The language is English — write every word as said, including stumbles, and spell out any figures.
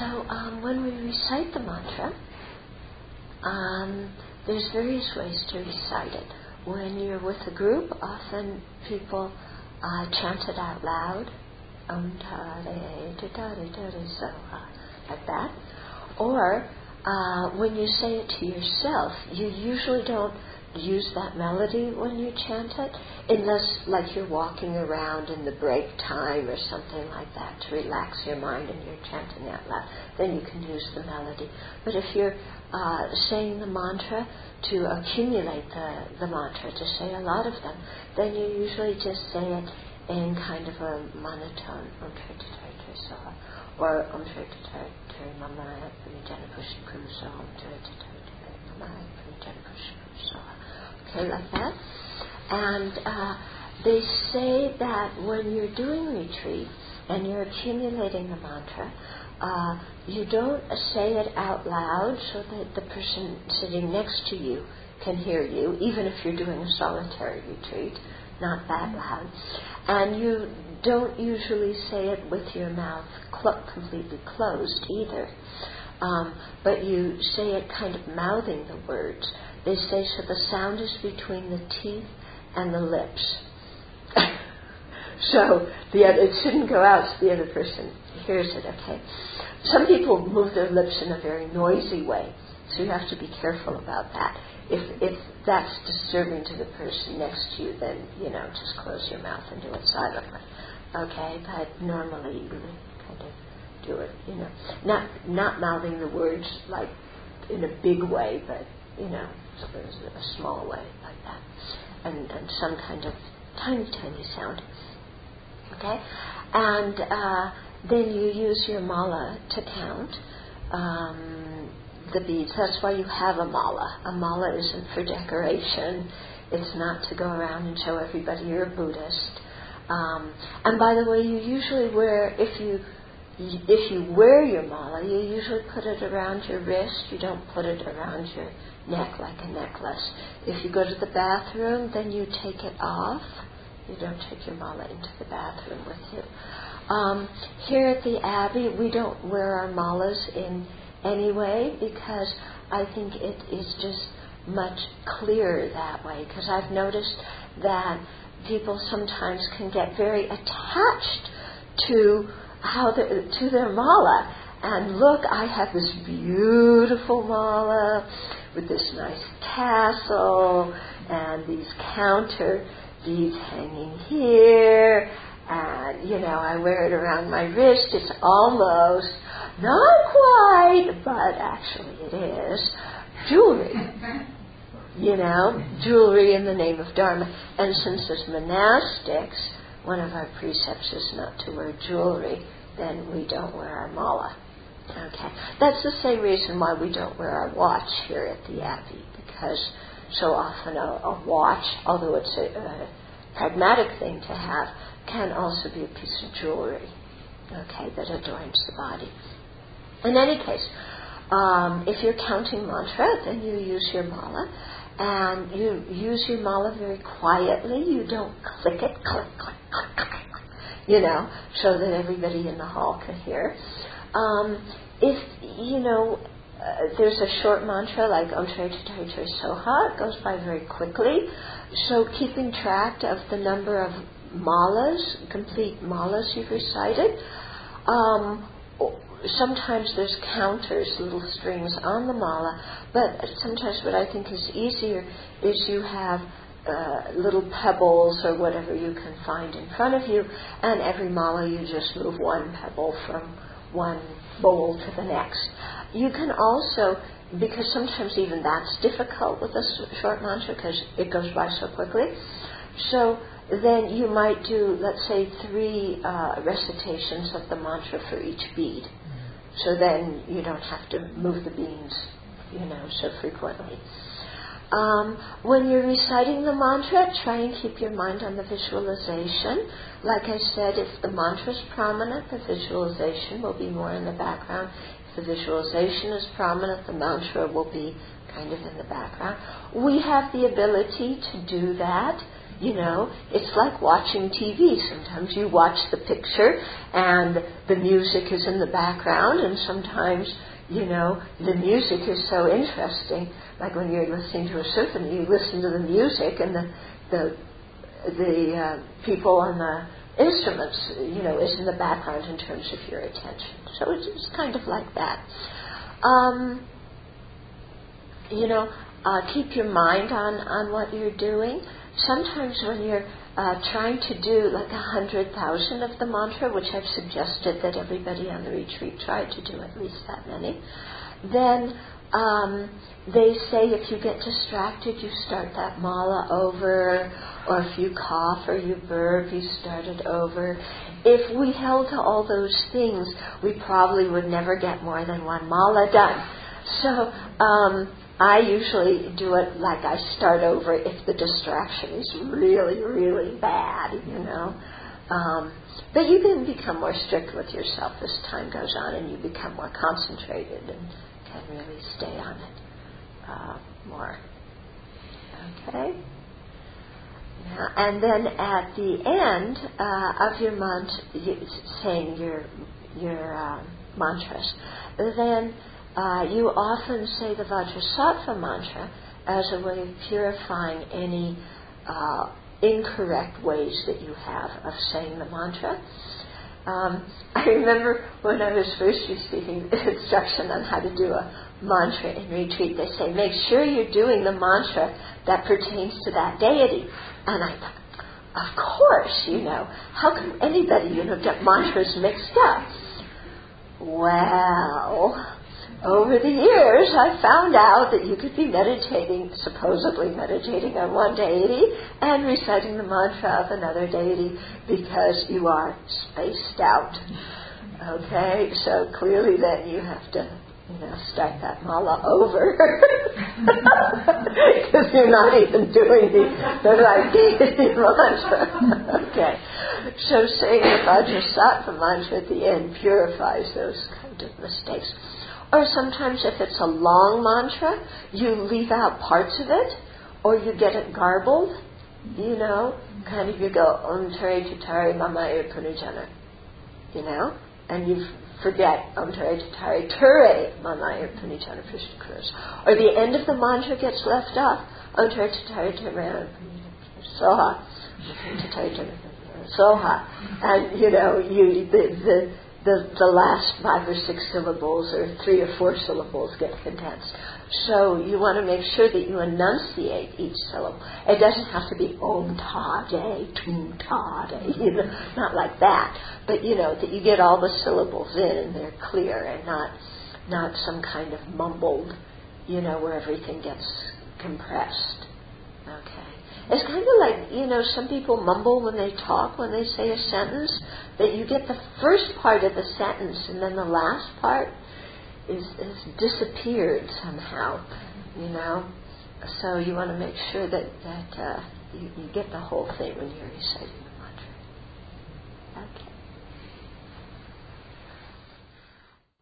So um, when we recite the mantra, um, there's various ways to recite it. When you're with a group, often people uh, chant it out loud, Om Tare Tare Tare Soha, like that. Or uh, when you say it to yourself, you usually don't use that melody when you chant it, unless like you're walking around in the break time or something like that to relax your mind and you're chanting out loud. Then you can use the melody. But if you're uh, saying the mantra to accumulate the, the mantra, to say a lot of them, then you usually just say it in kind of a monotone, Om Tare Tare Tare Soha, or Om Tare Tare Tare Mamaya Pranijana Pushpa Kruso, Om Tare Tare Tare Mamaya Pranijana Pushpa Kruso. Okay, like that. And uh, they say that when you're doing retreat and you're accumulating the mantra, uh, you don't say it out loud so that the person sitting next to you can hear you, even if you're doing a solitary retreat, not that loud. And you don't usually say it with your mouth cl- completely closed either. Um, but you say it kind of mouthing the words. They say so the sound is between the teeth and the lips. So the other, it shouldn't go out so the other person hears it, okay? Some people move their lips in a very noisy way, so you have to be careful about that. If if that's disturbing to the person next to you, then, you know, just close your mouth and do it silently, okay? But normally you would kind of do it, you know, not not mouthing the words like in a big way, but, you know, a small way like that, and, and some kind of tiny, tiny sound. Okay, and uh, then you use your mala to count um, the beads. That's why you have a mala. A mala isn't for decoration. It's not to go around and show everybody you're a Buddhist. Um, and by the way, you usually wear, if you if you wear your mala, you usually put it around your wrist. You don't put it around your neck like a necklace. If you go to the bathroom, then you take it off. You don't take your mala into the bathroom with you. Um, here at the Abbey, we don't wear our malas in any way because I think it is just much clearer that way. Because I've noticed that people sometimes can get very attached to how to their mala. And look, I have this beautiful mala with this nice tassel and these counter beads hanging here, and, you know, I wear it around my wrist. It's almost, not quite, but actually it is, jewelry. You know, jewelry in the name of Dharma. And since as monastics, one of our precepts is not to wear jewelry, then we don't wear our mala. Okay, that's the same reason why we don't wear our watch here at the Abbey, because so often a, a watch, although it's a, a pragmatic thing to have, can also be a piece of jewelry, okay, that adorns the body. In any case, um, if you're counting mantra, then you use your mala, and you use your mala very quietly. You don't click it, click, click, click, click, you know, so that everybody in the hall can hear. Um, if, you know, uh, there's a short mantra like Om Tare Tare Tare Soha, it goes by very quickly. So keeping track of the number of malas, complete malas you've recited. Um, sometimes there's counters, little strings on the mala, but sometimes what I think is easier is you have uh, little pebbles or whatever you can find in front of you, and every mala you just move one pebble from one bowl to the next. You can also, because sometimes even that's difficult with a short mantra because it goes by so quickly, so then you might do, let's say, three uh, recitations of the mantra for each bead. So then you don't have to move the beans, you know, so frequently. Um, when you're reciting the mantra, try and keep your mind on the visualization. Like I said, if the mantra is prominent, the visualization will be more in the background. If the visualization is prominent, the mantra will be kind of in the background. We have the ability to do that You know, it's like watching T V. Sometimes you watch the picture and the music is in the background, and sometimes, you know, the music is so interesting. Like when you're listening to a symphony, you listen to the music and the the the uh, people on the instruments, you know, is in the background in terms of your attention. So it's, it's kind of like that. Um, you know, uh, keep your mind on, on what you're doing. Sometimes when you're uh, trying to do like a hundred thousand of the mantra, which I've suggested that everybody on the retreat try to do at least that many, then um, they say if you get distracted, you start that mala over, or if you cough or you burp, you start it over. If we held to all those things, we probably would never get more than one mala done. So um, I usually do it like I start over if the distraction is really, really bad, you know. Um, but you can become more strict with yourself as time goes on, and you become more concentrated and can really stay on it uh, more. Okay? Now, and then at the end uh, of your month, you, saying your your uh, mantras, then uh, you often say the Vajrasattva mantra as a way of purifying any uh, incorrect ways that you have of saying the mantra. Um, I remember when I was first receiving instruction on how to do a mantra in retreat, they say, make sure you're doing the mantra that pertains to that deity. And I thought, of course, you know, how can anybody, you know, get mantras mixed up? Well, over the years, I found out that you could be meditating, supposedly meditating on one deity and reciting the mantra of another deity because you are spaced out. Okay, so clearly then you have to, you know, start that mala over because you're not even doing the, the right deity mantra. Okay, so saying the Vajrasattva mantra at the end purifies those kind of mistakes. Or sometimes if it's a long mantra, you leave out parts of it, or you get it garbled, you know, kind of you go, Om Tare Tatare Mamaya Punujana, you know, and you forget Om Tare Tatare Ture Mamaya Punujana Prishna Kurus. Or the end of the mantra gets left off, Om Tare Tatare Ture Soha, Soha, and, you know, you the, the The, the last five or six syllables or three or four syllables get condensed. So you want to make sure that you enunciate each syllable. It doesn't have to be Om Ta De, Tum Ta De, you know, not like that. But, you know, that you get all the syllables in and they're clear and not not some kind of mumbled, you know, where everything gets compressed. Okay. It's kind of like, you know, some people mumble when they talk, when they say a sentence, that you get the first part of the sentence and then the last part is, is disappeared somehow, you know. So you want to make sure that, that uh, you, you get the whole thing when you're reciting the mantra. Okay.